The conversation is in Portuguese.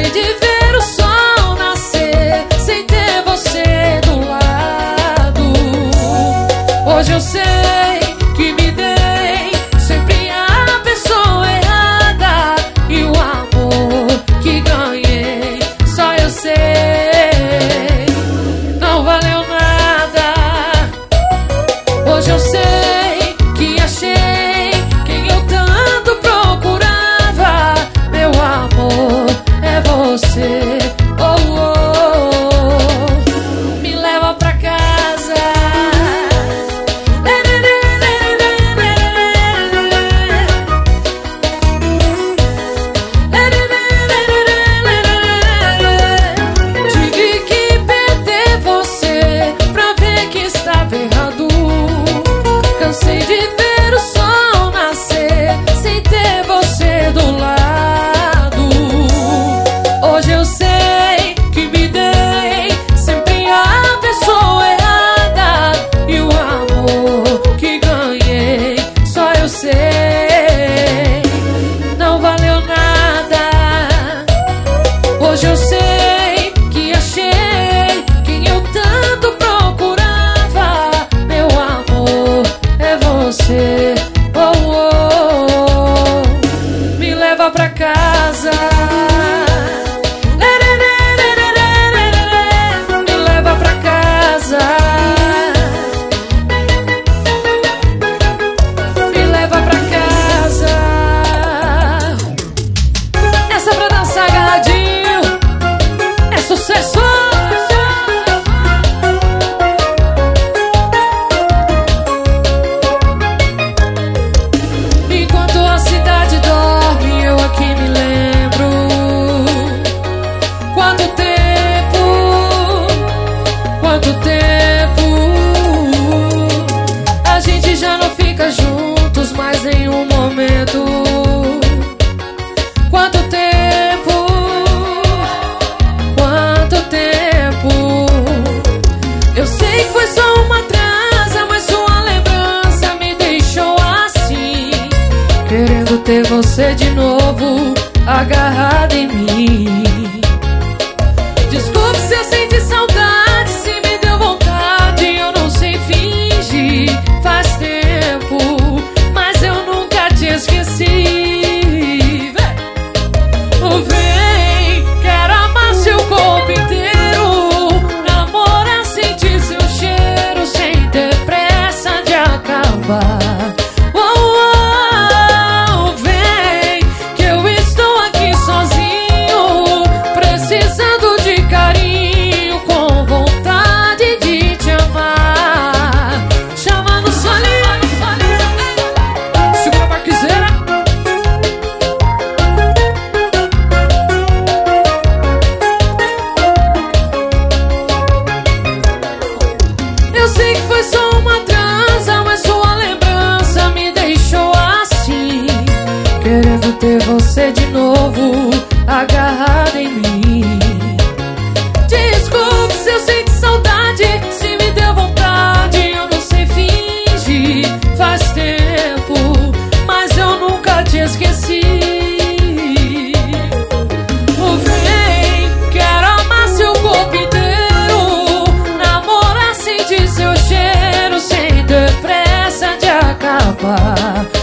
Cansei de ver o sol nascer sem ter você do lado. Hoje eu sei que me dei sempre a pessoa errada, e o amor que ganhei só eu sei. Não valeu nada. Hoje eu sei que achei quem eu tanto procurava. Meu amor é você. Oh, oh, me leva pra casa. Tive que perder você pra ver que estava errado. Cansei de ver o sol nascer sem ter você do lado. Hoje eu sei que me dei sempre a pessoa errada, e o amor que ganhei só eu sei. Não valeu nada. Hoje eu sei que achei quem eu tanto procurava. Meu amor é você. Oh, oh, me leva pra casa. Me leva pra casa. Me leva pra casa. Essa é pra dançar agarradinho. É sucesso. Enquanto a cidade dorme, eu aqui me lembro. Quanto tempo a gente já não fica juntos mais nenhum momento. Quanto tempo eu sei que foi só uma transa, mas sua lembrança me deixou assim, querendo ter você de novo agarrado em mim. Desculpe se eu senti saudade, se me deu vontade, eu não sei fingir. Faz tempo, mas eu nunca te esqueci. Vem, quero amar seu corpo inteiro, namorar, sentir seu cheiro sem ter pressa de acabar. Oh, vem, que eu estou aqui sozinho, precisando de carinho, com vontade de te amar. Chama no solinho, segura a barquiseira. Eu sei que foi só uma transa, mas sua lembrança me deixou assim, querendo ter você de novo agarrado em mim. Desculpe se eu senti saudade, se me deu vontade, eu não sei fingir. Faz tempo, mas eu nunca te esqueci. Vem, quero amar seu corpo inteiro, namorar, sentir seu cheiro sem ter pressa de acabar.